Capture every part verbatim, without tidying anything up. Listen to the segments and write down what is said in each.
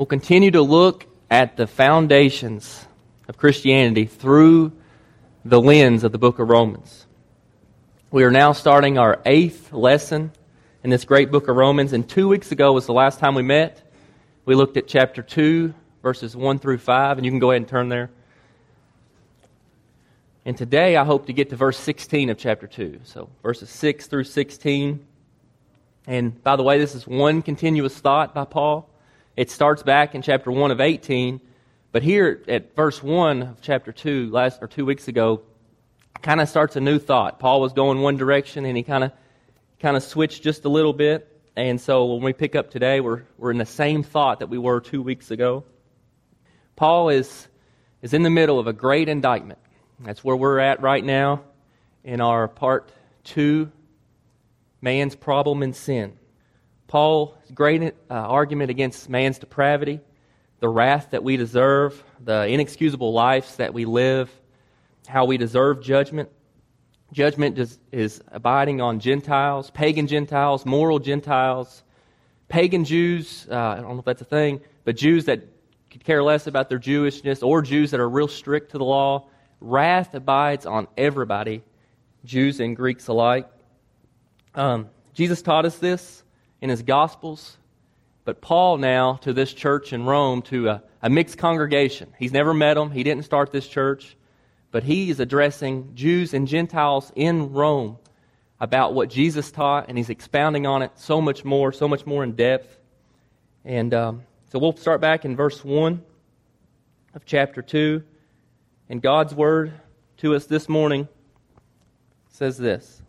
We'll continue to look at the foundations of Christianity through the lens of the book of Romans. We are now starting our eighth lesson in this great book of Romans, and two weeks ago was the last time we met. We looked at chapter two, verses one through five, and you can go ahead and turn there. And today I hope to get to verse sixteen of chapter two, so verses six through sixteen. And by the way, this is one continuous thought by Paul. It starts back in chapter one of eighteen, but here at verse one of chapter two, last or two weeks ago, kind of starts a new thought. Paul was going one direction, and he kind of kind of switched just a little bit. And so when we pick up today, we're we're in the same thought that we were two weeks ago. Paul is is in the middle of a great indictment. That's where we're at right now in our part two, man's problem and sin. Paul's great uh, argument against man's depravity, the wrath that we deserve, the inexcusable lives that we live, how we deserve judgment. Judgment is, is abiding on Gentiles, pagan Gentiles, moral Gentiles, pagan Jews, uh, I don't know if that's a thing, but Jews that could care less about their Jewishness, or Jews that are real strict to the law. Wrath abides on everybody, Jews and Greeks alike. Um, Jesus taught us this in His Gospels, but Paul now to this church in Rome, to a, a mixed congregation. He's never met them. He didn't start this church, but he is addressing Jews and Gentiles in Rome about what Jesus taught, and he's expounding on it so much more, so much more in depth. And um, so we'll start back in verse one of chapter two. And God's word to us this morning says this: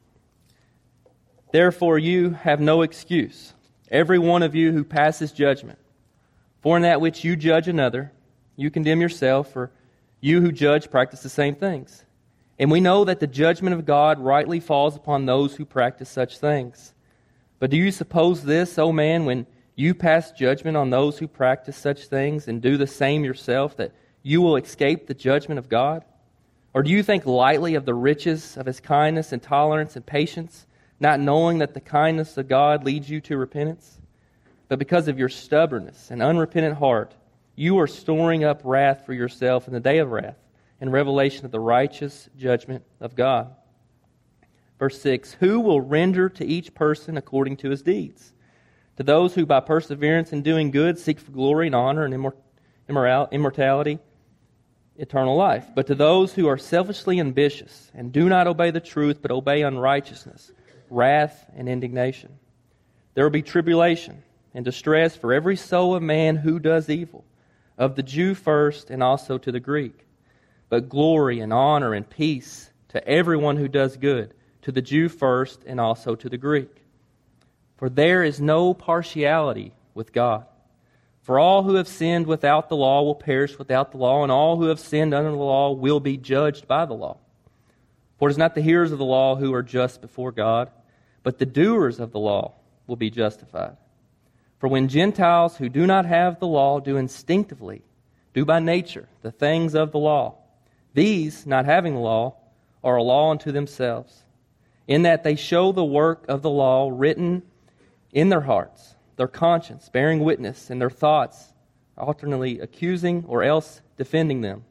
"Therefore you have no excuse, every one of you who passes judgment. For in that which you judge another, you condemn yourself, for you who judge practice the same things. And we know that the judgment of God rightly falls upon those who practice such things. But do you suppose this, O man, when you pass judgment on those who practice such things and do the same yourself, that you will escape the judgment of God? Or do you think lightly of the riches of His kindness and tolerance and patience, not knowing that the kindness of God leads you to repentance? But because of your stubbornness and unrepentant heart, you are storing up wrath for yourself in the day of wrath and revelation of the righteous judgment of God." Verse six, "Who will render to each person according to his deeds? To those who by perseverance in doing good seek for glory and honor and immor- immoral- immortality, eternal life. But to those who are selfishly ambitious and do not obey the truth but obey unrighteousness, wrath and indignation. There will be tribulation and distress for every soul of man who does evil, of the Jew first and also to the Greek. But glory and honor and peace to everyone who does good, to the Jew first and also to the Greek. For there is no partiality with God. For all who have sinned without the law will perish without the law, and all who have sinned under the law will be judged by the law. For it is not the hearers of the law who are just before God, but the doers of the law will be justified. For when Gentiles who do not have the law do instinctively, do by nature, the things of the law, these, not having the law, are a law unto themselves, in that they show the work of the law written in their hearts, their conscience bearing witness, and their thoughts alternately accusing or else defending them.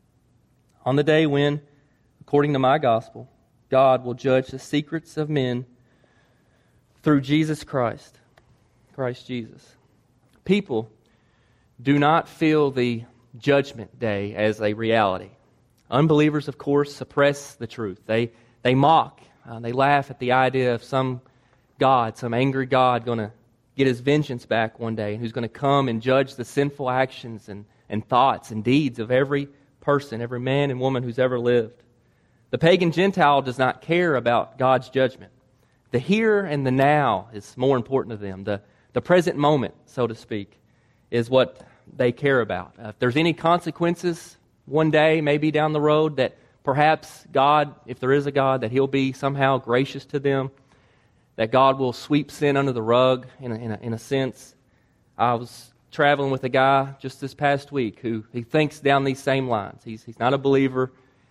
On the day when, according to my gospel, God will judge the secrets of men through Jesus Christ, Christ Jesus." People do not feel the judgment day as a reality. Unbelievers, of course, suppress the truth. They they mock, uh, they laugh at the idea of some God, some angry God going to get His vengeance back one day, and who's going to come and judge the sinful actions and, and thoughts and deeds of every person, every man and woman who's ever lived. The pagan Gentile does not care about God's judgment. The here and the now is more important to them. The, the present moment, so to speak, is what they care about. Uh, if there's any consequences one day, maybe down the road, that perhaps God, if there is a God, that He'll be somehow gracious to them, that God will sweep sin under the rug, in a, in a, in a sense. I was traveling with a guy just this past week who he thinks down these same lines. He's he's not a believer,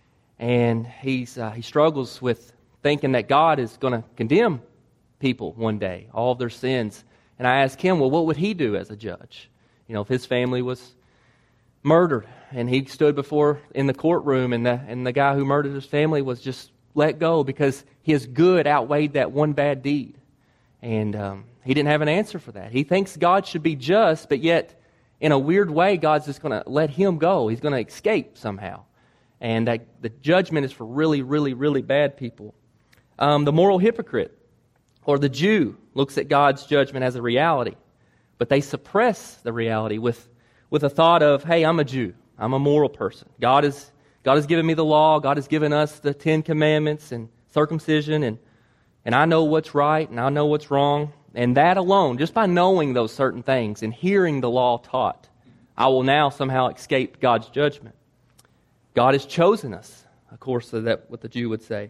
and he's uh, he struggles with thinking that God is going to condemn people one day, all of their sins. And I asked him, well, what would he do as a judge? You You know, if his family was murdered and he stood before in the courtroom and the, and the guy who murdered his family was just let go because his good outweighed that one bad deed. And um, he didn't have an answer for that. He thinks God should be just, but yet in a weird way, God's just going to let him go. He's going to escape somehow. And that, the judgment is for really, really, really bad people. Um, the moral hypocrite or the Jew looks at God's judgment as a reality, but they suppress the reality with, with a thought of, hey, I'm a Jew. I'm a moral person. God is God has given me the law. God has given us the Ten Commandments and circumcision, and and I know what's right and I know what's wrong. And that alone, just by knowing those certain things and hearing the law taught, I will now somehow escape God's judgment. God has chosen us, of course, so that what the Jew would say.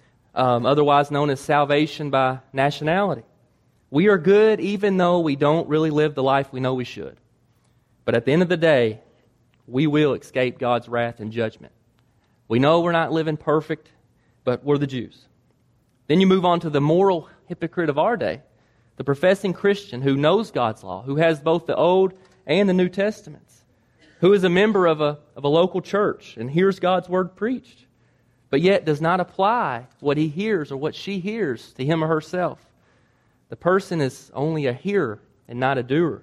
Um, otherwise known as salvation by nationality. We are good even though we don't really live the life we know we should. But at the end of the day, we will escape God's wrath and judgment. We know we're not living perfect, but we're the Jews. Then you move on to the moral hypocrite of our day, the professing Christian who knows God's law, who has both the Old and the New Testaments, who is a member of a, of a local church and hears God's word preached, but yet does not apply what he hears or what she hears to him or herself. The person is only a hearer and not a doer.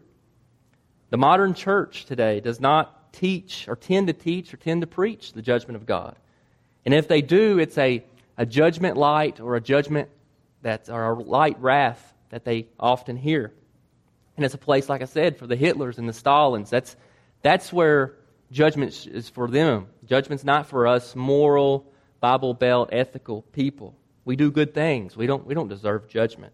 The modern church today does not teach or tend to teach or tend to preach the judgment of God. And if they do, it's a, a judgment light or a judgment that's or a light wrath that they often hear. And it's a place, like I said, for the Hitlers and the Stalins. That's that's where judgment is for them. Judgment's not for us moral, Bible Belt, ethical people. We do good things. We don't we don't deserve judgment.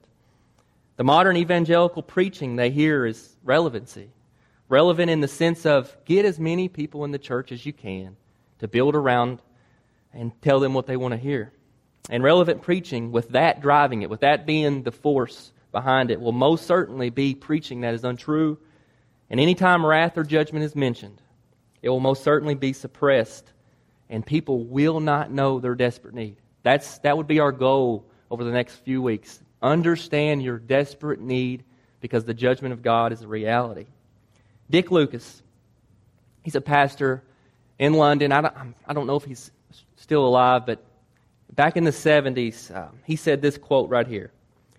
The modern evangelical preaching they hear is relevancy. Relevant in the sense of get as many people in the church as you can to build around and tell them what they want to hear. And relevant preaching, with that driving it, with that being the force behind it, will most certainly be preaching that is untrue. And anytime wrath or judgment is mentioned, it will most certainly be suppressed, and people will not know their desperate need. That's that would be our goal over the next few weeks. Understand your desperate need because the judgment of God is a reality. Dick Lucas, he's a pastor in London. I don't, I don't know if he's still alive, but back in the seventies, um, he said this quote right here.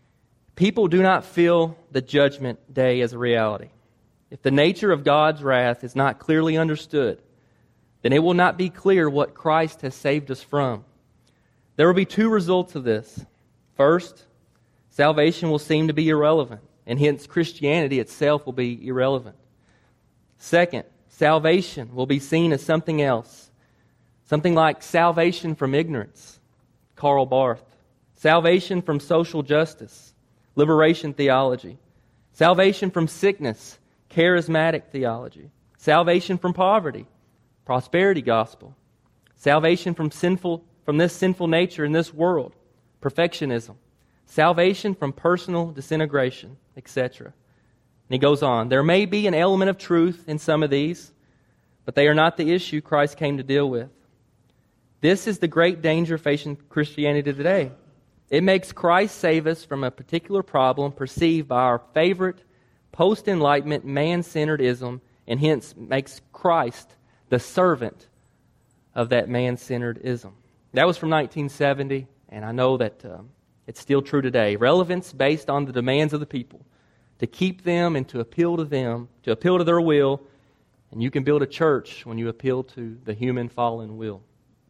People do not feel the judgment day as a reality. If the nature of God's wrath is not clearly understood, then it will not be clear what Christ has saved us from. There will be two results of this. First, salvation will seem to be irrelevant, and hence Christianity itself will be irrelevant. Second, salvation will be seen as something else. Something like salvation from ignorance, Karl Barth. Salvation from social justice, liberation theology. Salvation from sickness, charismatic theology. Salvation from poverty, prosperity gospel. Salvation from sinful from this sinful nature in this world, perfectionism. Salvation from personal disintegration, et cetera. And he goes on, there may be an element of truth in some of these, but they are not the issue Christ came to deal with. This is the great danger facing Christianity today. It makes Christ save us from a particular problem perceived by our favorite post-enlightenment man-centered ism, and hence makes Christ the servant of that man-centered ism. That was from nineteen seventy, and I know that um, it's still true today. Relevance based on the demands of the people, to keep them and to appeal to them, to appeal to their will, and you can build a church when you appeal to the human fallen will.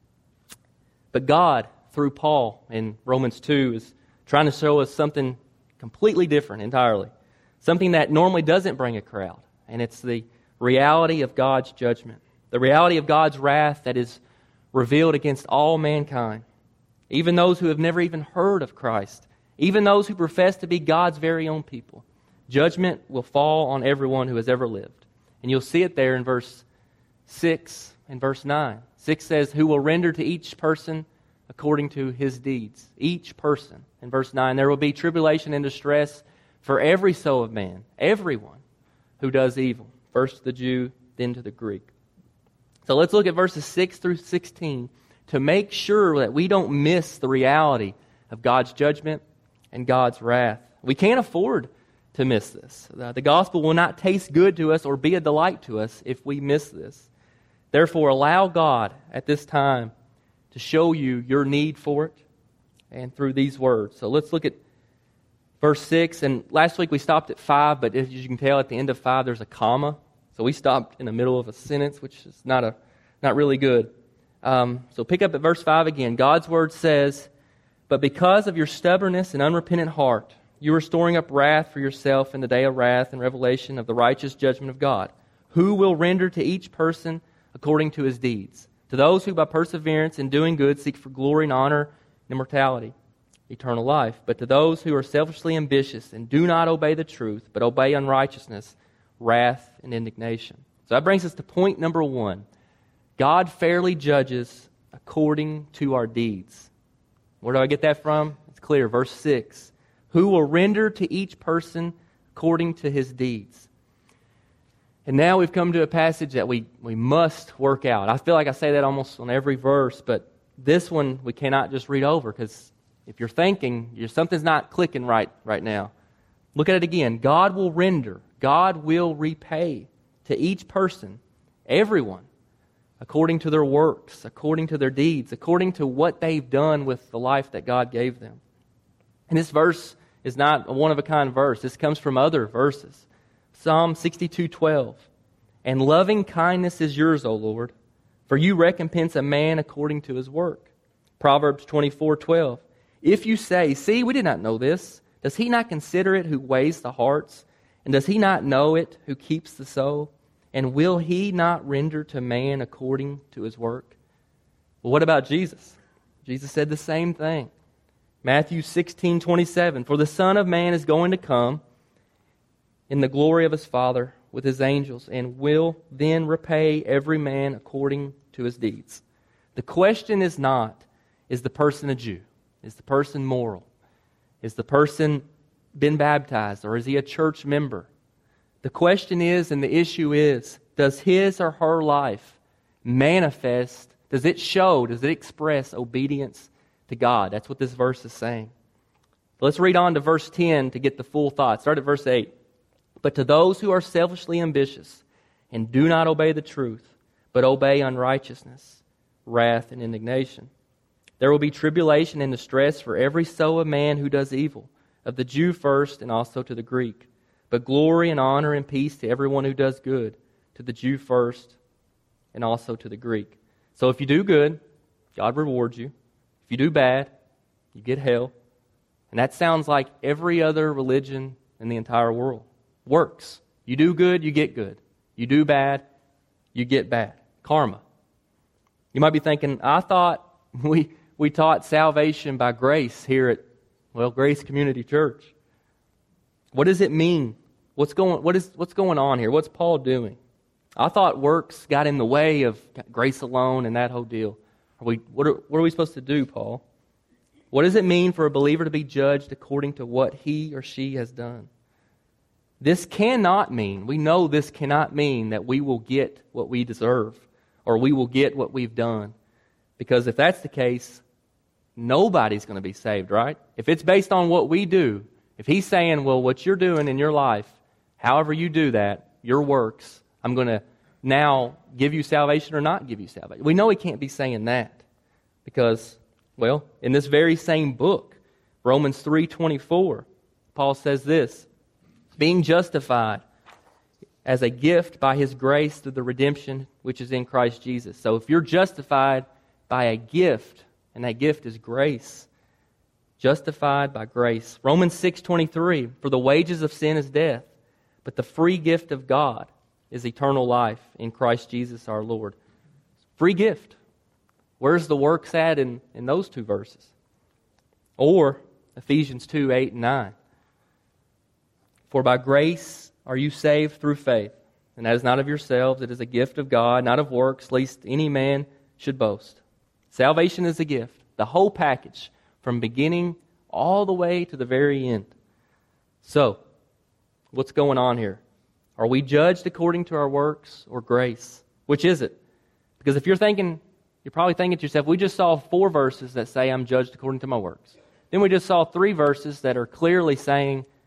But God, through Paul in Romans two, is trying to show us something completely different entirely. Something that normally doesn't bring a crowd. And it's the reality of God's judgment. The reality of God's wrath that is revealed against all mankind. Even those who have never even heard of Christ. Even those who profess to be God's very own people. Judgment will fall on everyone who has ever lived. And you'll see it there in verse six and verse nine. six says, who will render to each person according to his deeds. Each person. In verse nine, there will be tribulation and distress for every soul of man, everyone who does evil. First to the Jew, then to the Greek. So let's look at verses six through sixteen to make sure that we don't miss the reality of God's judgment and God's wrath. We can't afford to miss this. The gospel will not taste good to us or be a delight to us if we miss this. Therefore, allow God at this time to show you your need for it and through these words. So let's look at verse six. And last week we stopped at five, but as you can tell, at the end of five there's a comma. So we stopped in the middle of a sentence, which is not a not really good. Um, so pick up at verse five again. God's word says, "But because of your stubbornness and unrepentant heart, you are storing up wrath for yourself in the day of wrath and revelation of the righteous judgment of God, who will render to each person according to his deeds. To those who by perseverance in doing good seek for glory and honor and immortality, eternal life. But to those who are selfishly ambitious and do not obey the truth, but obey unrighteousness, wrath and indignation." So that brings us to point number one. God fairly judges according to our deeds. Where do I get that from? It's clear. Verse six. Who will render to each person according to his deeds. And now we've come to a passage that we, we must work out. I feel like I say that almost on every verse, but this one we cannot just read over, because if you're thinking, you're, something's not clicking right right now. Look at it again. God will render, God will repay to each person, everyone, according to their works, according to their deeds, according to what they've done with the life that God gave them. And this verse is not a one-of-a-kind verse. This comes from other verses. Psalm sixty-two twelve. "And loving kindness is yours, O Lord, for you recompense a man according to his work." Proverbs twenty-four twelve. "If you say, 'See, we did not know this,' does he not consider it who weighs the hearts? And does he not know it who keeps the soul? And will he not render to man according to his work?" Well, what about Jesus? Jesus said the same thing. Matthew sixteen twenty-seven. "For the Son of Man is going to come in the glory of his Father with his angels, and will then repay every man according to his deeds." The question is not, is the person a Jew? Is the person moral? Is the person been baptized, or is he a church member? The question is, and the issue is, does his or her life manifest, does it show, does it express obedience to God? That's what this verse is saying. Let's read on to verse ten to get the full thought. Start at verse eight. "But to those who are selfishly ambitious and do not obey the truth, but obey unrighteousness, wrath and indignation. There will be tribulation and distress for every soul of man who does evil, of the Jew first and also to the Greek. But glory and honor and peace to everyone who does good, to the Jew first and also to the Greek." So if you do good, God rewards you. If you do bad, you get hell. And that sounds like every other religion in the entire world. Works. You do good, you get good. You do bad, you get bad. Karma. You might be thinking, I thought we we taught salvation by grace here at, well, Grace Community Church. What does it mean? What's going what is what's going on here? What's Paul doing? I thought works got in the way of grace alone and that whole deal. Are we what are, what are we supposed to do, Paul? What does it mean for a believer to be judged according to what he or she has done? This cannot mean, we know this cannot mean that we will get what we deserve or we will get what we've done. Because if that's the case, nobody's going to be saved, right? If it's based on what we do, if he's saying, well, what you're doing in your life, however you do that, your works, I'm going to now give you salvation or not give you salvation. We know he can't be saying that because, well, in this very same book, Romans three twenty-four, Paul says this, being justified as a gift by his grace through the redemption which is in Christ Jesus. So if you're justified by a gift, and that gift is grace, justified by grace. Romans six twenty-three, for the wages of sin is death, but the free gift of God is eternal life in Christ Jesus our Lord. Free gift. Where's the works at in, in those two verses? Or Ephesians two, eight and nine. For by grace are you saved through faith, and that is not of yourselves, it is a gift of God, not of works, lest any man should boast. Salvation is a gift, the whole package, from beginning all the way to the very end. So, what's going on here? Are we judged according to our works or grace? Which is it? Because if you're thinking, you're probably thinking to yourself, we just saw four verses that say I'm judged according to my works. Then we just saw three verses that are clearly saying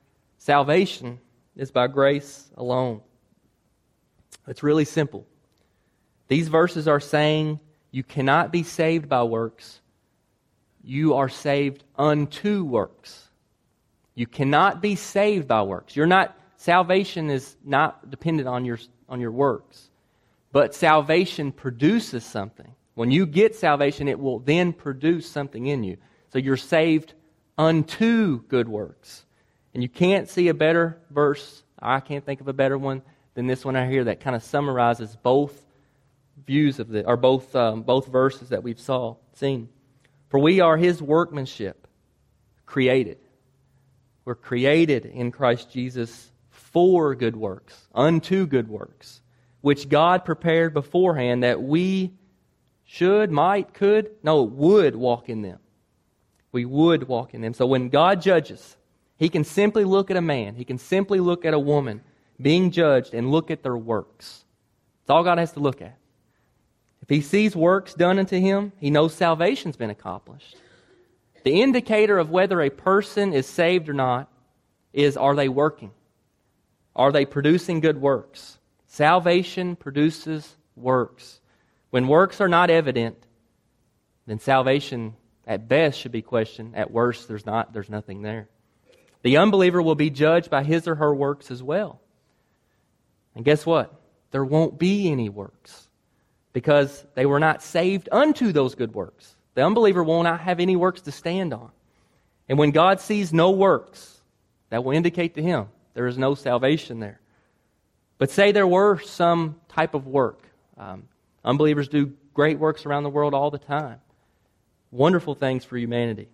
Salvation is by grace alone. It's really simple. These verses are saying you cannot be saved by works. You are saved unto works. You cannot be saved by works. You're not, salvation is not dependent on your, on your works. But salvation produces something. When you get salvation, it will then produce something in you. So you're saved unto good works. And you can't see a better verse, I can't think of a better one than this one right here that kind of summarizes both views of the, or both um, both verses that we've saw seen. For we are His workmanship, created. We're created in Christ Jesus for good works, unto good works, which God prepared beforehand that we should, might, could, no, would walk in them. We would walk in them. So when God judges, He can simply look at a man, He can simply look at a woman being judged and look at their works. That's all God has to look at. If He sees works done unto him, He knows salvation's been accomplished. The indicator of whether a person is saved or not is, are they working? Are they producing good works? Salvation produces works. When works are not evident, then salvation at best should be questioned. At worst, there's not, there's nothing there. The unbeliever will be judged by his or her works as well. And guess what? There won't be any works because they were not saved unto those good works. The unbeliever will not have any works to stand on. And when God sees no works, that will indicate to him there is no salvation there. But say there were some type of work. Um, unbelievers do great works around the world all the time. Wonderful things for humanity.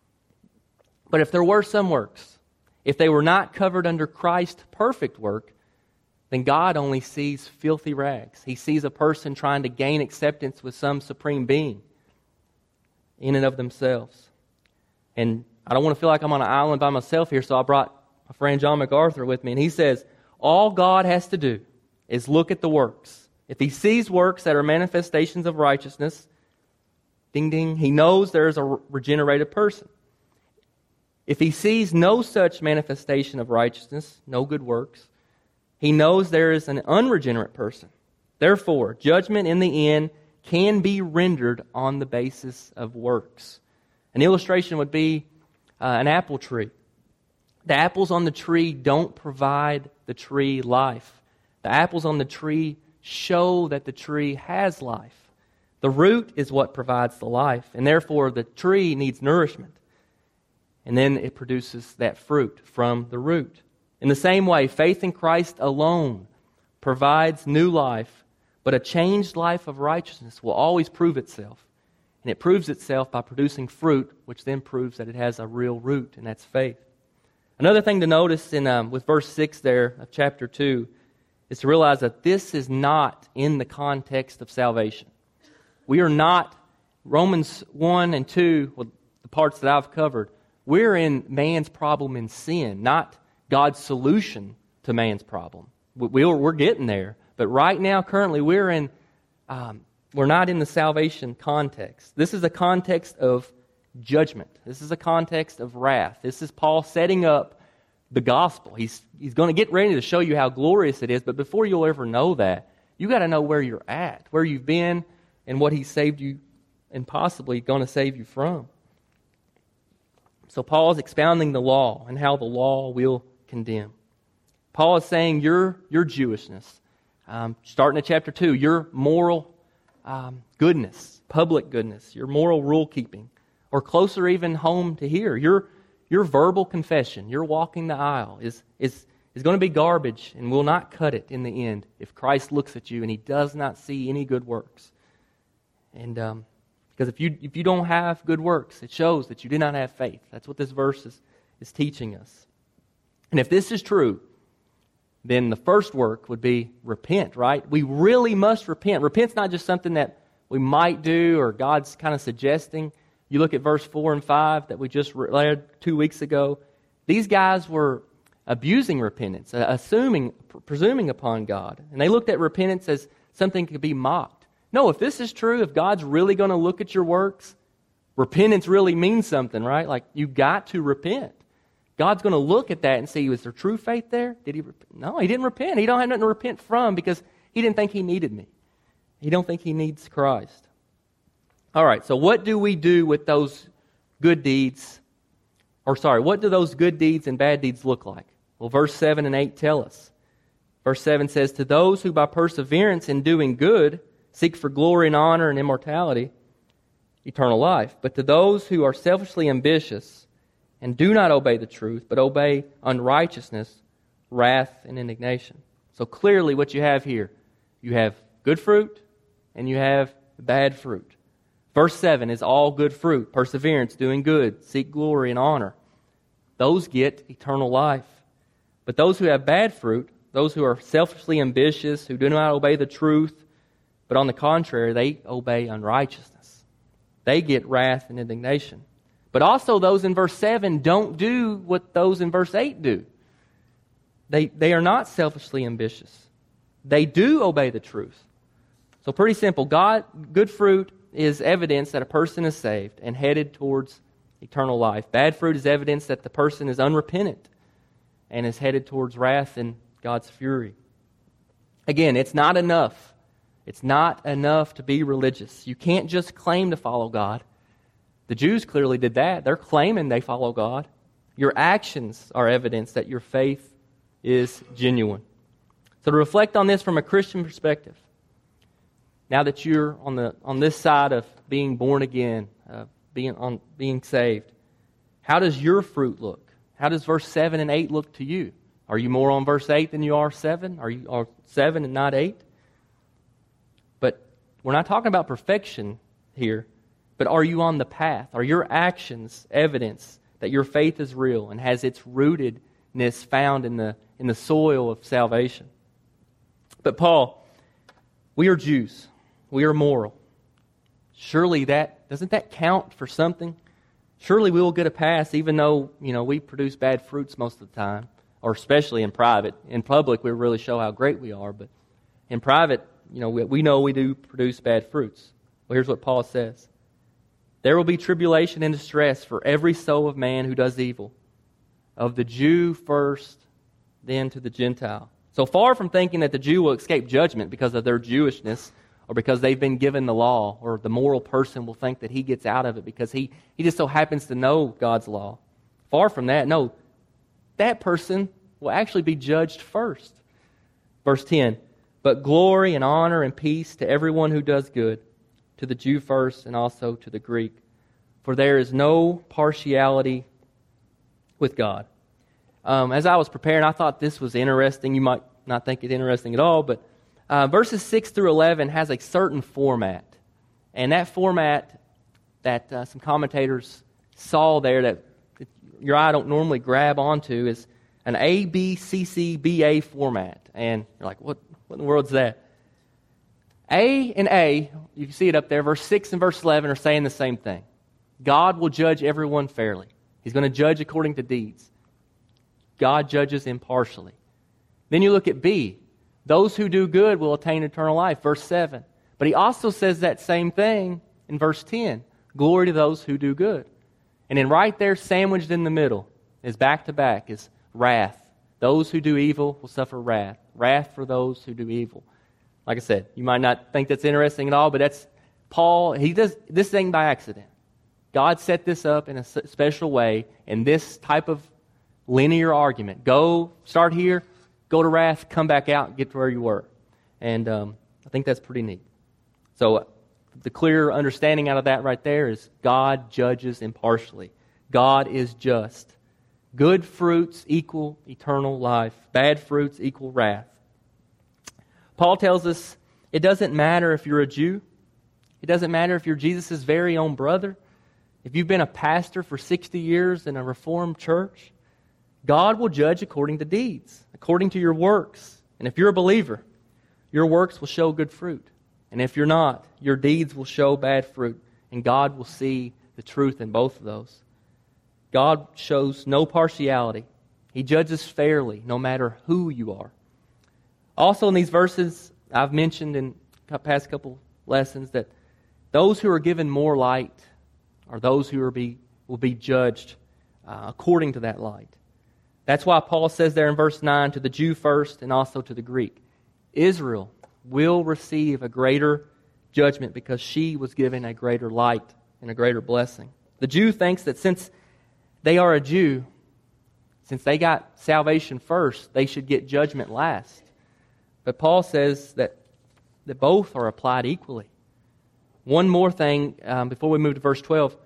But if there were some works, if they were not covered under Christ's perfect work, then God only sees filthy rags. He sees a person trying to gain acceptance with some supreme being in and of themselves. And I don't want to feel like I'm on an island by myself here, so I brought my friend John MacArthur with me, and he says, all God has to do is look at the works. If He sees works that are manifestations of righteousness, ding ding, He knows there is a regenerated person. If He sees no such manifestation of righteousness, no good works, He knows there is an unregenerate person. Therefore, judgment in the end can be rendered on the basis of works. An illustration would be uh, an apple tree. The apples on the tree don't provide the tree life. The apples on the tree show that the tree has life. The root is what provides the life, and therefore the tree needs nourishment. And then it produces that fruit from the root. In the same way, faith in Christ alone provides new life, but a changed life of righteousness will always prove itself. And it proves itself by producing fruit, which then proves that it has a real root, and that's faith. Another thing to notice in um, with verse six there of chapter two is to realize that this is not in the context of salvation. We are not, Romans one and two, well, the parts that I've covered, we're in man's problem in sin, not God's solution to man's problem. We're, we're getting there. But right now, currently, we're in, um, we're not in the salvation context. This is a context of judgment. This is a context of wrath. This is Paul setting up the gospel. He's, he's going to get ready to show you how glorious it is, but before you'll ever know that, you got to know where you're at, where you've been, and what He saved you and possibly going to save you from. So Paul is expounding the law and how the law will condemn. Paul is saying your, your Jewishness, um, starting at chapter two, your moral um, goodness, public goodness, your moral rule keeping, or closer even home to here, your, your verbal confession, your walking the aisle is, is, is going to be garbage and will not cut it in the end if Christ looks at you and He does not see any good works. And um, because if you if you don't have good works, it shows that you did not have faith. That's what this verse is, is teaching us. And if this is true, then the first work would be repent, right? We really must repent. Repent's not just something that we might do or God's kind of suggesting. You look at verse four and five that we just read two weeks ago. These guys were abusing repentance, assuming, presuming upon God. And they looked at repentance as something that could be mocked. No, if this is true, if God's really going to look at your works, repentance really means something, right? Like, you've got to repent. God's going to look at that and see, was there true faith there? Did he repent? No, he didn't repent. He don't have nothing to repent from because he didn't think he needed me. He don't think he needs Christ. All right, so what do we do with those good deeds? Or sorry, what do those good deeds and bad deeds look like? Well, verse seven and eight tell us. Verse seven says, to those who by perseverance in doing good seek for glory and honor and immortality, eternal life. But to those who are selfishly ambitious and do not obey the truth, but obey unrighteousness, wrath, and indignation. So clearly what you have here, you have good fruit and you have bad fruit. Verse seven is all good fruit, perseverance, doing good, seek glory and honor. Those get eternal life. But those who have bad fruit, those who are selfishly ambitious, who do not obey the truth, but on the contrary, they obey unrighteousness. They get wrath and indignation. But also those in verse seven don't do what those in verse eight do. They, they are not selfishly ambitious. They do obey the truth. So pretty simple. God, good fruit is evidence that a person is saved and headed towards eternal life. Bad fruit is evidence that the person is unrepentant and is headed towards wrath and God's fury. Again, it's not enough. It's not enough to be religious. You can't just claim to follow God. The Jews clearly did that. They're claiming they follow God. Your actions are evidence that your faith is genuine. So to reflect on this from a Christian perspective, now that you're on the on this side of being born again, uh, being on being saved, how does your fruit look? How does verse seven and eight look to you? Are you more on verse eight than you are seven? Are you are seven and not eight? But we're not talking about perfection here, but are you on the path? Are your actions evidence that your faith is real and has its rootedness found in the in the soil of salvation? But Paul, we are Jews. We are moral. Surely that, doesn't that count for something? Surely we will get a pass even though, you know, we produce bad fruits most of the time, or especially in private. In public, we really show how great we are, but in private, you know, we, we know we do produce bad fruits. Well, here's what Paul says. There will be tribulation and distress for every soul of man who does evil, of the Jew first, then to the Gentile. So far from thinking that the Jew will escape judgment because of their Jewishness or because they've been given the law, or the moral person will think that he gets out of it because he, he just so happens to know God's law. Far from that, no. That person will actually be judged first. Verse ten, but glory and honor and peace to everyone who does good, to the Jew first and also to the Greek. For there is no partiality with God. Um, as I was preparing, I thought this was interesting. You might not think it interesting at all, but uh, verses six through eleven has a certain format. And that format that uh, some commentators saw there that your eye don't normally grab onto is an A, B, C, C, B, A format. And you're like, what, what in the world is that? A and A, you can see it up there, verse six and verse eleven are saying the same thing. God will judge everyone fairly. He's going to judge according to deeds. God judges impartially. Then you look at B. Those who do good will attain eternal life, verse seven. But he also says that same thing in verse ten. Glory to those who do good. And then right there, sandwiched in the middle, is back to back, is wrath. Those who do evil will suffer wrath. Wrath for those who do evil. Like I said, you might not think that's interesting at all, but that's Paul, he does this thing by accident. God set this up in a special way, in this type of linear argument. Go, start here, go to wrath, come back out, get to where you were. And um, I think that's pretty neat. So uh, the clear understanding out of that right there is God judges impartially. God is just. Good fruits equal eternal life. Bad fruits equal wrath. Paul tells us it doesn't matter if you're a Jew. It doesn't matter if you're Jesus' very own brother. If you've been a pastor for sixty years in a Reformed church, God will judge according to deeds, according to your works. And if you're a believer, your works will show good fruit. And if you're not, your deeds will show bad fruit. And God will see the truth in both of those. God shows no partiality. He judges fairly, no matter who you are. Also in these verses, I've mentioned in the past couple lessons that those who are given more light are those who are be, will be judged uh, according to that light. That's why Paul says there in verse nine, to the Jew first and also to the Greek, Israel will receive a greater judgment because she was given a greater light and a greater blessing. The Jew thinks that since they are a Jew, since they got salvation first, they should get judgment last. But Paul says that, that both are applied equally. One more thing um, before we move to verse twelve.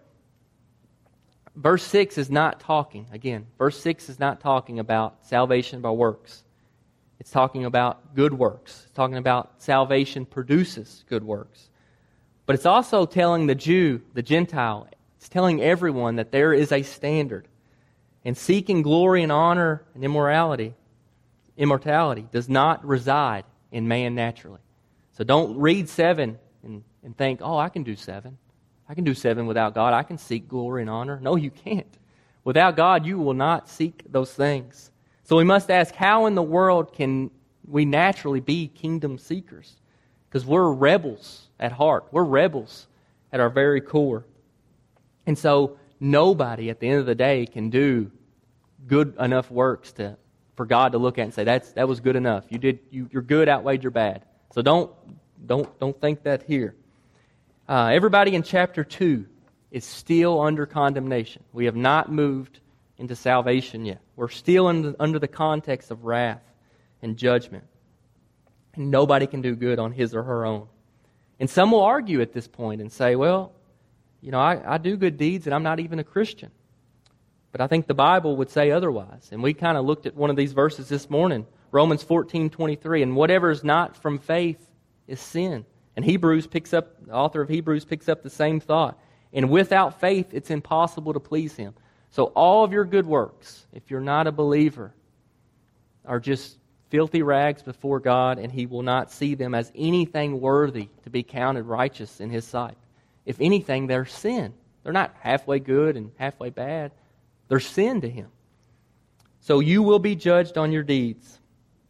Verse six is not talking, again, verse six is not talking about salvation by works. It's talking about good works. It's talking about salvation produces good works. But it's also telling the Jew, the Gentile, it's telling everyone that there is a standard. And seeking glory and honor and immorality, immortality does not reside in man naturally. So don't read seven and, and think, oh, I can do seven. I can do seven without God. I can seek glory and honor. No, you can't. Without God, you will not seek those things. So we must ask, how in the world can we naturally be kingdom seekers? Because we're rebels at heart. We're rebels at our very core. And so nobody at the end of the day can do good enough works to for God to look at and say, That's that was good enough. You did you, your good outweighed your bad. So don't don't don't think that here. Uh, everybody in chapter two is still under condemnation. We have not moved into salvation yet. We're still in the, under the context of wrath and judgment. And nobody can do good on his or her own. And some will argue at this point and say, well, you know, I, I do good deeds and I'm not even a Christian. But I think the Bible would say otherwise. And we kind of looked at one of these verses this morning, Romans fourteen twenty-three. And whatever is not from faith is sin. And Hebrews picks up, the author of Hebrews picks up the same thought. And without faith, it's impossible to please Him. So all of your good works, if you're not a believer, are just filthy rags before God, and He will not see them as anything worthy to be counted righteous in His sight. If anything, they're sin. They're not halfway good and halfway bad. They're sin to Him. So you will be judged on your deeds,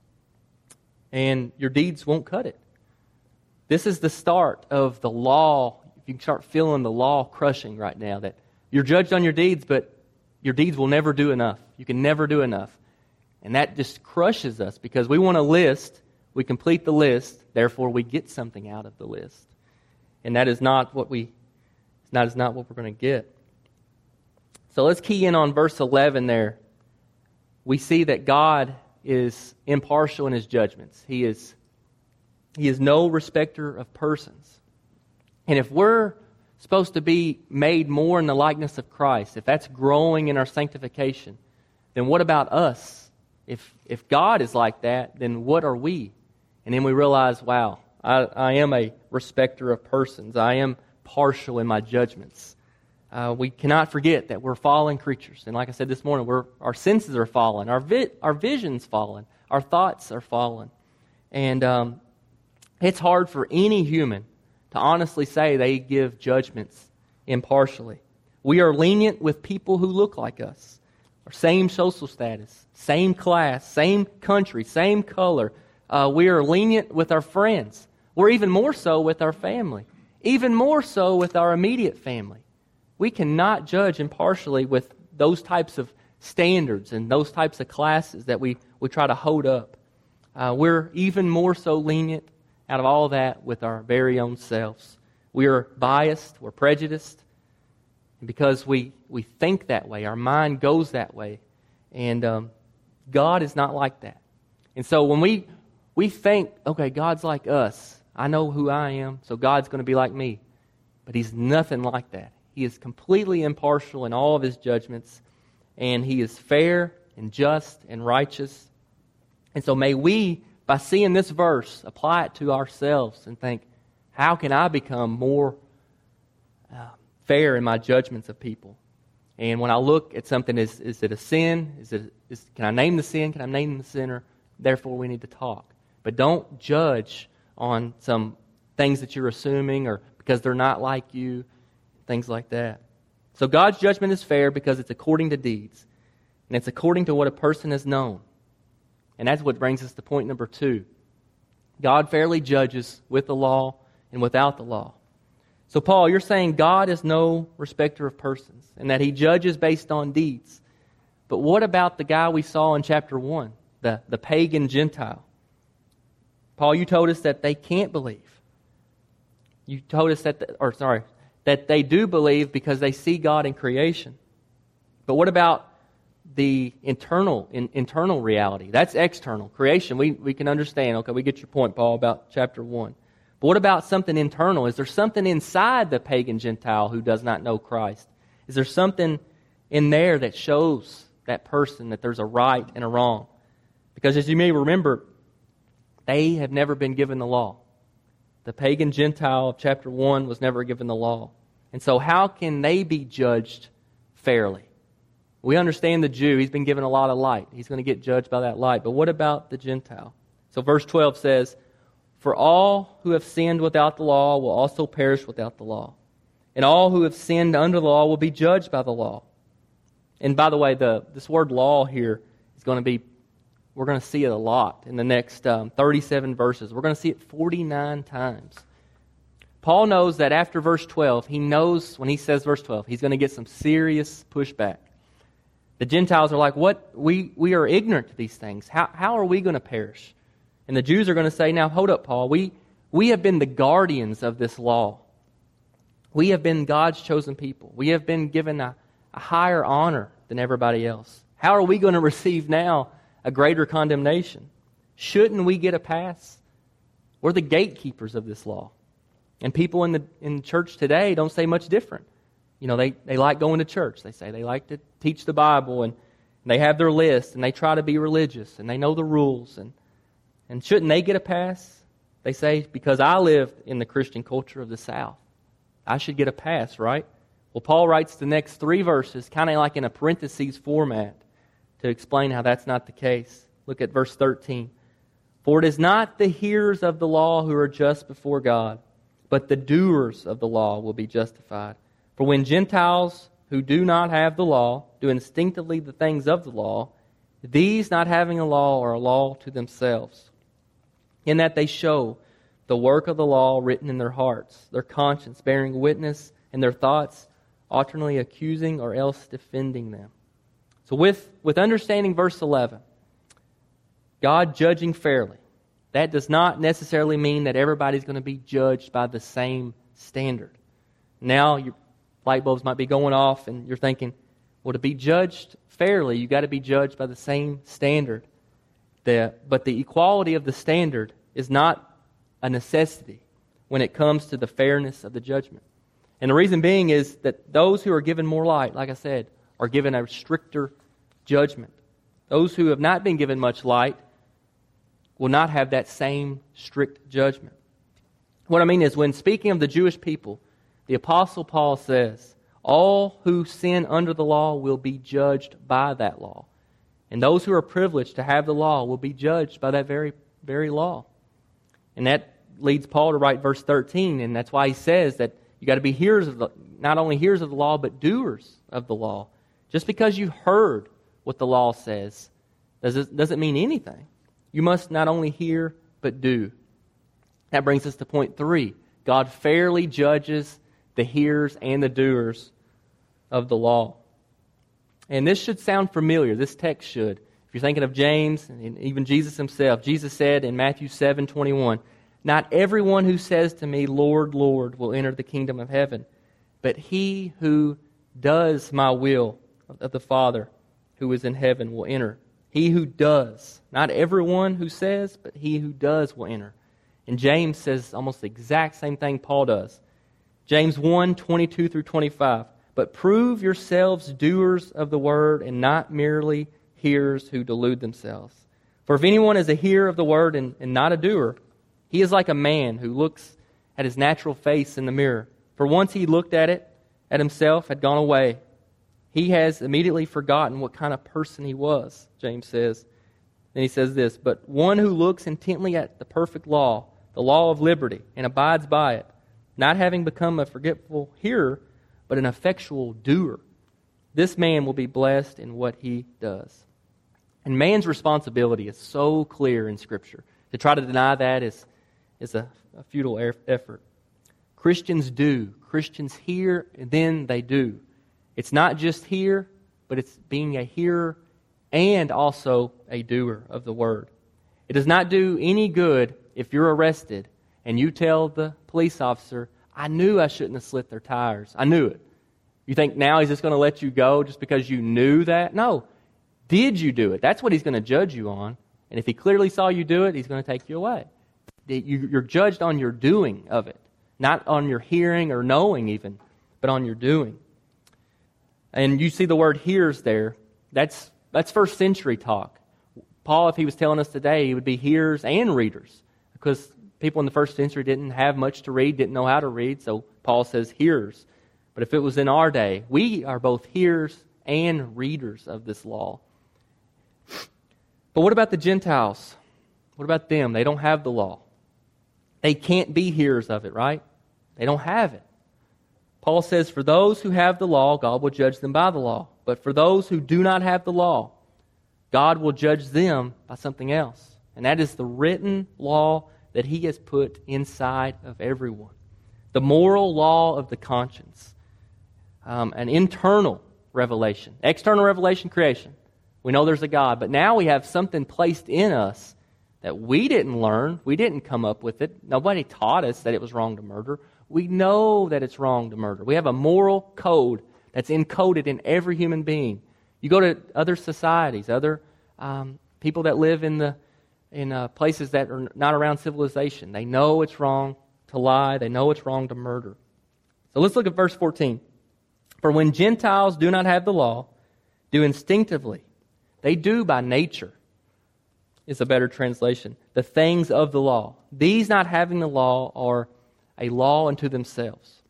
and your deeds won't cut it. This is the start of the law. If you can start feeling the law crushing right now, that you're judged on your deeds, but your deeds will never do enough. You can never do enough. And that just crushes us because we want a list. We complete the list, therefore we get something out of the list. And that is not what we that is not what we're going to get. So let's key in on verse eleven there. We see that God is impartial in His judgments. He is He is no respecter of persons. And if we're supposed to be made more in the likeness of Christ, if that's growing in our sanctification, then what about us? If if God is like that, then what are we? And then we realize, wow, I, I am a respecter of persons. I am partial in my judgments. Uh, we cannot forget that we're fallen creatures. And like I said this morning, we're, our senses are fallen. Our, vi- our vision's fallen. Our thoughts are fallen. And um, it's hard for any human to honestly say they give judgments impartially. We are lenient with people who look like us. Our same social status, same class, same country, same color. Uh, we are lenient with our friends. We're even more so with our family. Even more so with our immediate family. We cannot judge impartially with those types of standards and those types of classes that we, we try to hold up. Uh, we're even more so lenient out of all that with our very own selves. We are biased, we're prejudiced, and because we, we think that way, our mind goes that way. And um, God is not like that. And so when we, we think, okay, God's like us, I know who I am, so God's going to be like me. But He's nothing like that. He is completely impartial in all of His judgments, and He is fair and just and righteous. And so may we, by seeing this verse, apply it to ourselves and think, how can I become more uh, fair in my judgments of people? And when I look at something, is, is it a sin? Is it is, can I name the sin? Can I name the sinner? Therefore, we need to talk. But don't judge on some things that you're assuming or because they're not like you, things like that. So God's judgment is fair because it's according to deeds. And it's according to what a person has known. And that's what brings us to point number two. God fairly judges with the law and without the law. So Paul, you're saying God is no respecter of persons and that He judges based on deeds. But what about the guy we saw in chapter one, the, the pagan Gentile? Paul, you told us that they can't believe. You told us that, the, or sorry, that they do believe because they see God in creation. But what about the internal in, internal reality? That's external. Creation, we, we can understand. Okay, we get your point, Paul, about chapter one. But what about something internal? Is there something inside the pagan Gentile who does not know Christ? Is there something in there that shows that person that there's a right and a wrong? Because as you may remember, they have never been given the law. The pagan Gentile of chapter one was never given the law. And so how can they be judged fairly? We understand the Jew, he's been given a lot of light. He's going to get judged by that light. But what about the Gentile? So verse twelve says, "For all who have sinned without the law will also perish without the law. And all who have sinned under the law will be judged by the law." And by the way, the this word law here is going to be, we're going to see it a lot in the next um, thirty-seven verses. We're going to see it forty-nine times. Paul knows that after verse twelve, he knows when he says verse twelve, he's going to get some serious pushback. The Gentiles are like, what? We, we are ignorant to these things. How, how are we going to perish? And the Jews are going to say, now hold up, Paul. We, we have been the guardians of this law. We have been God's chosen people. We have been given a, a higher honor than everybody else. How are we going to receive now a greater condemnation? Shouldn't we get a pass? We're the gatekeepers of this law. And people in the in church today don't say much different. You know, they, they like going to church. They say they like to teach the Bible, and, and they have their list, and they try to be religious, and they know the rules. And, and shouldn't they get a pass? They say, because I lived in the Christian culture of the South, I should get a pass, right? Well, Paul writes the next three verses, kind of like in a parentheses format, to explain how that's not the case. Look at verse thirteen. "For it is not the hearers of the law who are just before God, but the doers of the law will be justified. For when Gentiles who do not have the law do instinctively the things of the law, these not having a law are a law to themselves, in that they show the work of the law written in their hearts, their conscience bearing witness, and their thoughts alternately accusing or else defending them." So with, with understanding verse eleven, God judging fairly, that does not necessarily mean that everybody's going to be judged by the same standard. Now your light bulbs might be going off and you're thinking, well, to be judged fairly, you've got to be judged by the same standard. The, but the equality of the standard is not a necessity when it comes to the fairness of the judgment. And the reason being is that those who are given more light, like I said, are given a stricter judgment. Those who have not been given much light will not have that same strict judgment. What I mean is, when speaking of the Jewish people, the Apostle Paul says, all who sin under the law will be judged by that law. And those who are privileged to have the law will be judged by that very, very law. And that leads Paul to write verse thirteen, and that's why he says that you got to be hearers of the, not only hearers of the law, but doers of the law. Just because you heard what the law says doesn't, doesn't mean anything. You must not only hear, but do. That brings us to point three. God fairly judges the hearers and the doers of the law. And this should sound familiar. This text should. If you're thinking of James and even Jesus himself, Jesus said in Matthew seven twenty-one, "Not everyone who says to me, 'Lord, Lord,' will enter the kingdom of heaven, but he who does my will of the Father who is in heaven will enter." He who does. Not everyone who says, but he who does will enter. And James says almost the exact same thing Paul does. James one twenty-two through twenty-five. "But prove yourselves doers of the word and not merely hearers who delude themselves. For if anyone is a hearer of the word and, and not a doer, he is like a man who looks at his natural face in the mirror. For once he looked at it, at himself, had gone away. He has immediately forgotten what kind of person he was," James says. Then he says this, "But one who looks intently at the perfect law, the law of liberty, and abides by it, not having become a forgetful hearer, but an effectual doer, this man will be blessed in what he does." And man's responsibility is so clear in Scripture. To try to deny that is, is a, a futile effort. Christians do. Christians hear, and then they do. It's not just hear, but it's being a hearer and also a doer of the word. It does not do any good if you're arrested and you tell the police officer, I knew I shouldn't have slit their tires. I knew it. You think now he's just going to let you go just because you knew that? No. Did you do it? That's what he's going to judge you on. And if he clearly saw you do it, he's going to take you away. You're judged on your doing of it, not on your hearing or knowing even, but on your doing. And you see the word hears there. That's that's first century talk. Paul, if he was telling us today, he would be hearers and readers, because people in the first century didn't have much to read, didn't know how to read, so Paul says hearers. But if it was in our day, we are both hearers and readers of this law. But what about the Gentiles? What about them? They don't have the law. They can't be hearers of it, right? They don't have it. Paul says, for those who have the law, God will judge them by the law. But for those who do not have the law, God will judge them by something else. And that is the written law that He has put inside of everyone. The moral law of the conscience. Um, an internal revelation. External revelation, creation. We know there's a God. But now we have something placed in us that we didn't learn. We didn't come up with it. Nobody taught us that it was wrong to murder. We know that it's wrong to murder. We have a moral code that's encoded in every human being. You go to other societies, other um, people that live in the in uh, places that are not around civilization. They know it's wrong to lie. They know it's wrong to murder. So let's look at verse fourteen. For when Gentiles do not have the law, do instinctively, they do by nature, is a better translation, the things of the law. These not having the law are a law unto themselves.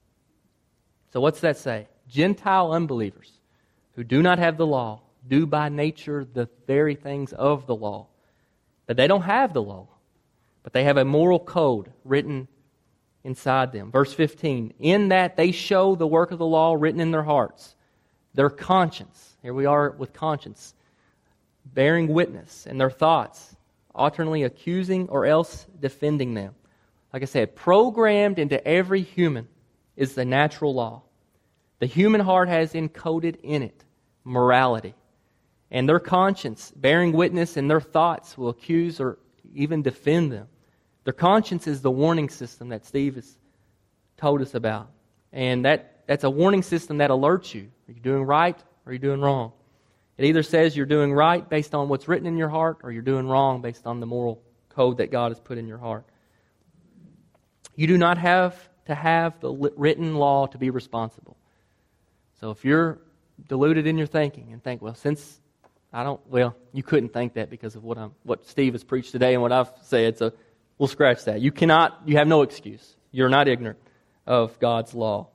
So what's that say? Gentile unbelievers who do not have the law do by nature the very things of the law. But they don't have the law, but they have a moral code written inside them. Verse fifteen, in that they show the work of the law written in their hearts, their conscience. Here we are with conscience, bearing witness, and their thoughts, alternately accusing or else defending them. Like I said, programmed into every human is the natural law. The human heart has encoded in it morality. And their conscience, bearing witness, and their thoughts will accuse or even defend them. Their conscience is the warning system that Steve has told us about. And that, that's a warning system that alerts you. Are you doing right or are you doing wrong? It either says you're doing right based on what's written in your heart, or you're doing wrong based on the moral code that God has put in your heart. You do not have to have the written law to be responsible. So if you're deluded in your thinking and think, well, since I don't, well, you couldn't think that because of what I'm, what Steve has preached today and what I've said, so we'll scratch that. You cannot, you have no excuse. You're not ignorant of God's law.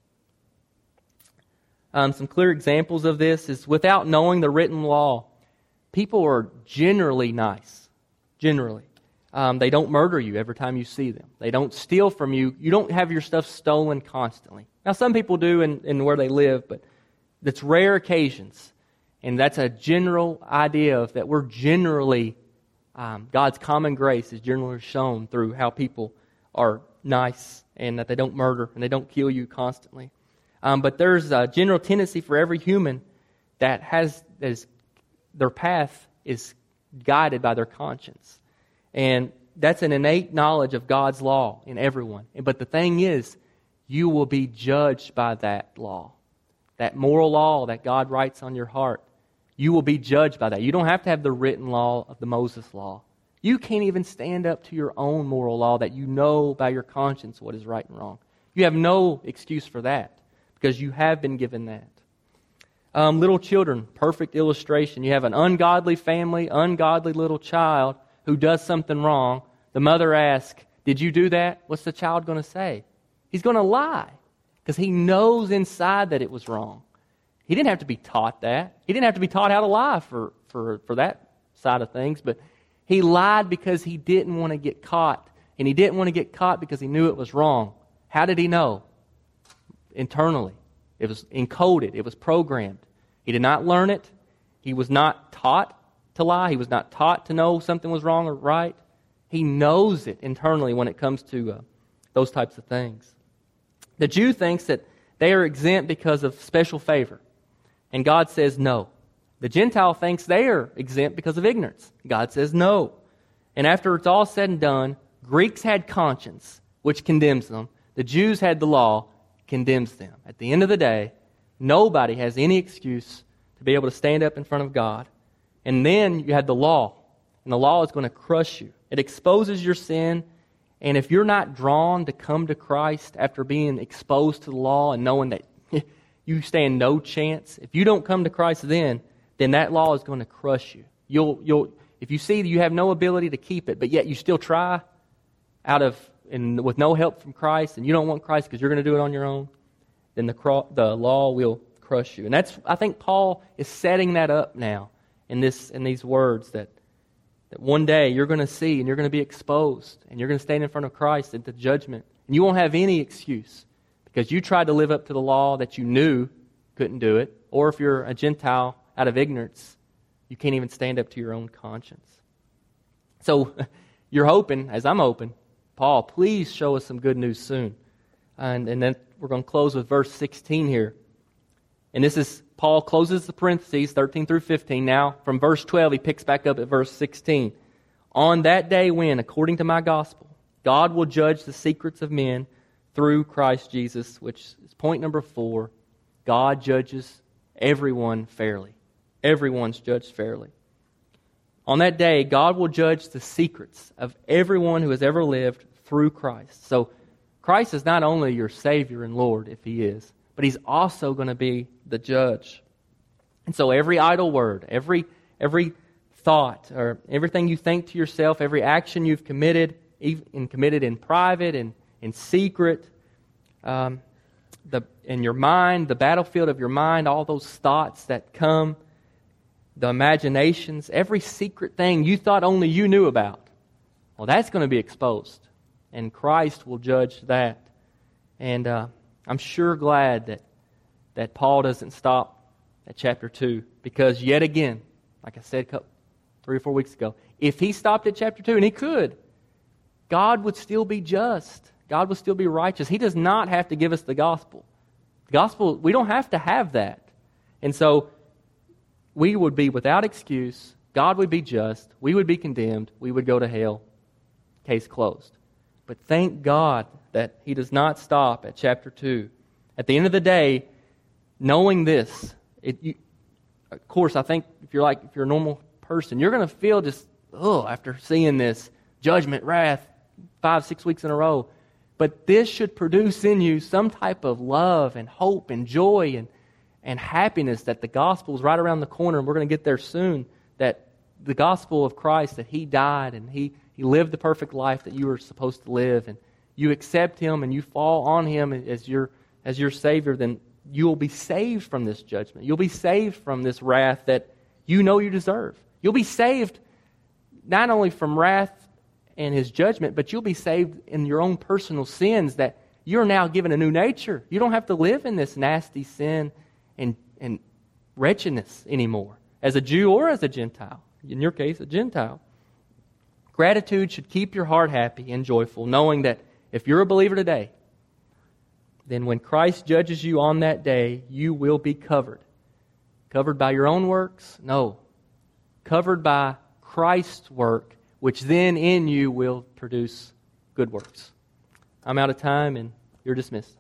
Um, some clear examples of this is without knowing the written law, people are generally nice. Generally. Um, they don't murder you every time you see them. They don't steal from you. You don't have your stuff stolen constantly. Now, some people do in, in where they live, but it's rare occasions. And that's a general idea of that we're generally, um, God's common grace is generally shown through how people are nice and that they don't murder and they don't kill you constantly. Um, but there's a general tendency for every human that has that is, their path is guided by their conscience. And that's an innate knowledge of God's law in everyone. But the thing is, you will be judged by that law. That moral law that God writes on your heart. You will be judged by that. You don't have to have the written law of the Moses law. You can't even stand up to your own moral law that you know by your conscience what is right and wrong. You have no excuse for that because you have been given that. Um, little children, perfect illustration. You have an ungodly family, ungodly little child who does something wrong. The mother asks, did you do that? What's the child going to say? He's going to lie because he knows inside that it was wrong. He didn't have to be taught that. He didn't have to be taught how to lie for, for, for that side of things, but he lied because he didn't want to get caught, and he didn't want to get caught because he knew it was wrong. How did he know? Internally. It was encoded. It was programmed. He did not learn it. He was not taught to lie. He was not taught to know something was wrong or right. He knows it internally when it comes to uh, those types of things. The Jew thinks that they are exempt because of special favor. And God says no. The Gentile thinks they are exempt because of ignorance. God says no. And after it's all said and done, Greeks had conscience, which condemns them. The Jews had the law, condemns them. At the end of the day, nobody has any excuse to be able to stand up in front of God. And then you have the law, and the law is going to crush you. It exposes your sin, and if you're not drawn to come to Christ after being exposed to the law and knowing that you stand no chance, if you don't come to Christ then, then that law is going to crush you. You'll, you'll, if you see that you have no ability to keep it, but yet you still try out of and with no help from Christ, and you don't want Christ because you're going to do it on your own, then the cro- the law will crush you. And that's, I think Paul is setting that up now in this in these words that that one day you're going to see and you're going to be exposed and you're going to stand in front of Christ at the judgment, and you won't have any excuse because you tried to live up to the law that you knew couldn't do it, or if you're a Gentile out of ignorance, you can't even stand up to your own conscience. So you're hoping, as I'm hoping, Paul, please show us some good news soon. And, and then we're going to close with verse sixteen here. And this is, Paul closes the parentheses, thirteen through fifteen. Now, from verse twelve, he picks back up at verse sixteen. On that day when, according to my gospel, God will judge the secrets of men through Christ Jesus, which is point number four. God judges everyone fairly. Everyone's judged fairly. On that day, God will judge the secrets of everyone who has ever lived through Christ. So Christ is not only your Savior and Lord, if He is, but He's also going to be the judge. And so every idle word, every every thought, or everything you think to yourself, every action you've committed, even committed in private and in secret, um, the in your mind, the battlefield of your mind, all those thoughts that come, the imaginations, every secret thing you thought only you knew about, well, that's going to be exposed. And Christ will judge that. And uh, I'm sure glad that, that Paul doesn't stop at chapter two. Because yet again, like I said a couple, three or four weeks ago, if he stopped at chapter two, and he could, God would still be just. God would still be righteous. He does not have to give us the gospel. The gospel, we don't have to have that. And so we would be without excuse. God would be just. We would be condemned. We would go to hell. Case closed. But thank God that He does not stop at chapter two. At the end of the day, knowing this, it, you, of course, I think if you're like if you're a normal person, you're going to feel just oh after seeing this judgment, wrath, five, six weeks in a row. But this should produce in you some type of love and hope and joy and and happiness that the gospel is right around the corner, and we're going to get there soon. That the gospel of Christ, that He died and He He lived the perfect life that you were supposed to live, and you accept Him and you fall on Him as your as your Savior, then you will be saved from this judgment. You'll be saved from this wrath that you know you deserve. You'll be saved not only from wrath and His judgment, but you'll be saved in your own personal sins, that you're now given a new nature. You don't have to live in this nasty sin and, and wretchedness anymore, as a Jew or as a Gentile. In your case, a Gentile. Gratitude should keep your heart happy and joyful, knowing that if you're a believer today, then when Christ judges you on that day, you will be covered. Covered by your own works? No. Covered by Christ's work, which then in you will produce good works. I'm out of time, and you're dismissed.